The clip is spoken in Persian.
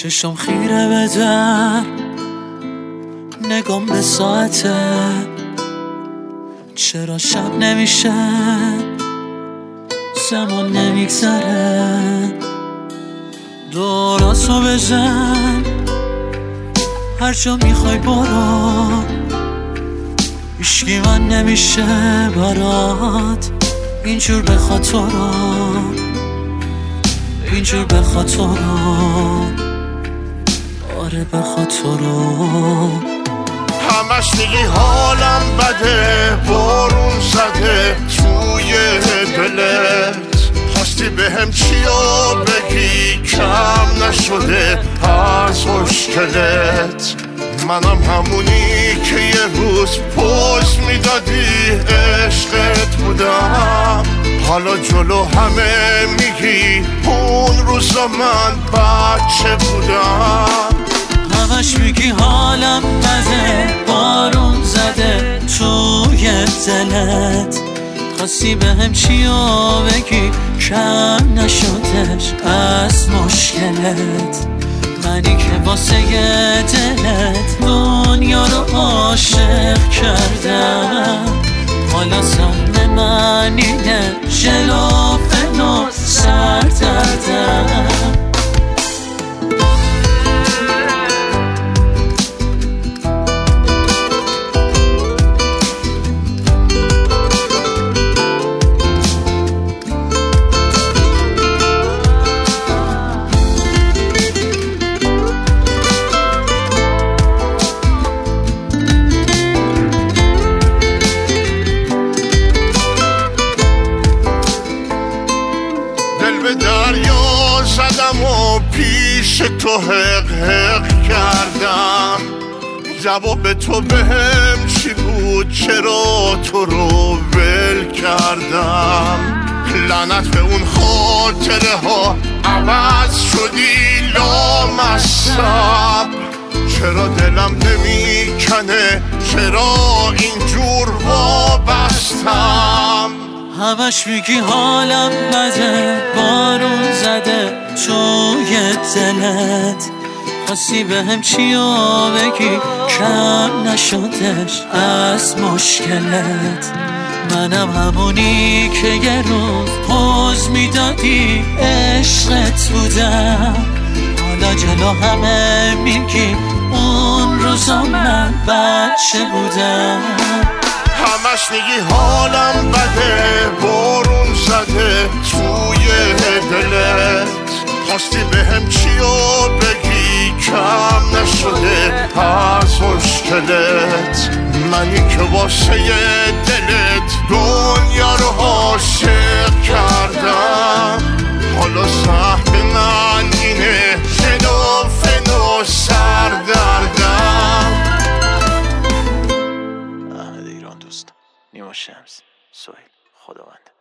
چشم خیره به در، نگام به ساعته، چرا شب نمیشه، زمان نمیگذره. دوراسو بزن، هر جا میخوای برو، هیچکی من نمیشه برات، اینجور بخواد تو رو، اینجور بخواد تو رو، آره بخواد تو رو. همش میگی حالم بده، بارون زده توی دلت، خواستی بهم چیا بگی، کم نشده از مشکلت. منم همونی که یه روز پوز میدادی عشقت بودم، حالا جلو همه میگی اون روزا من بچه بودم. همش میگی حالم بده، بارون زده توی دلت، خواستی بهم چیا بگی، کم نشدش از مشکلت. منی که واسه دلت دنیا رو عاشق کردم، حالا سهم من اینه جلوفن و سردردم. به دریا زدم و پیش تو حق حق کردم، جواب تو بهم چی بود، چرا تو رو ول کردم. لعنت به اون خاطره ها، عوض شدی لامصب، چرا دلم نمیکنه، چرا اینجور وابستم. همش میگی حالم بده، بارون زده توی دلت، خواستی بهم چیا بگی، کم نشدش از مشکلت. منم همونی که یه روز پوز میدادی عشقت بودم، حالا جلو همه میگی اون روزا من بچه بودم. همش میگی حالم بده، بارون زده توی دلت، خواستی بهم چیا بگی، کم نشده از مشکلت. منی که واسه دلت دنیا رو عاشق کردم، حالا سهم من اینه جلوفن و سردردم. ایران دوست، نیما شمس، سهیل، خداوند.